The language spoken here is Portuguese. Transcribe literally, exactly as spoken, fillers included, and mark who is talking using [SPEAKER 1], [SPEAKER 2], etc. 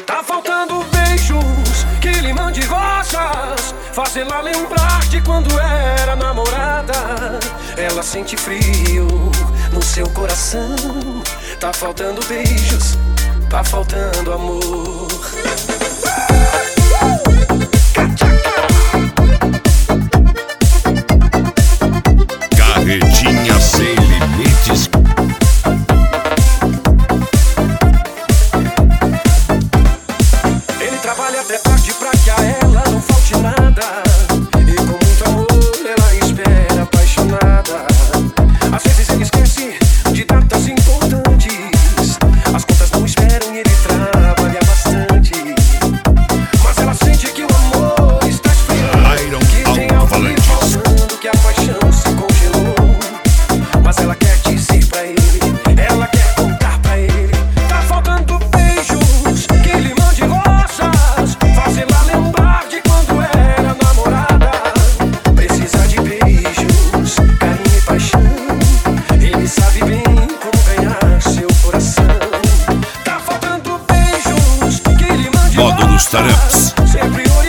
[SPEAKER 1] Tá faltando beijos que lhe mande rosas, fazê-la lembrar de quando era namorada. Ela sente frio no seu coração. Tá faltando beijos, tá faltando amor.
[SPEAKER 2] Carretinha sem limites.
[SPEAKER 1] Ele trabalha até tarde pra que a ela não falte nada, e com muito amor ela espera apaixonada. Às vezes ele esquece de datas importantes, as contas não esperam e ele trabalha bastante. Mas ela sente que o amor está esfriando, que tem algo lhe faltando, que a paixão se congelou. Mas ela quer dizer pra ele, ela quer contar pra ele. Tá faltando beijos que lhe mande rosas, fazê-la lembrar de quando era namorada. Precisa de beijos, carinho e paixão. Ele sabe bem como ganhar seu coração. Tá faltando beijos que lhe mande
[SPEAKER 2] Módulos Taramps.
[SPEAKER 1] rosas, sempre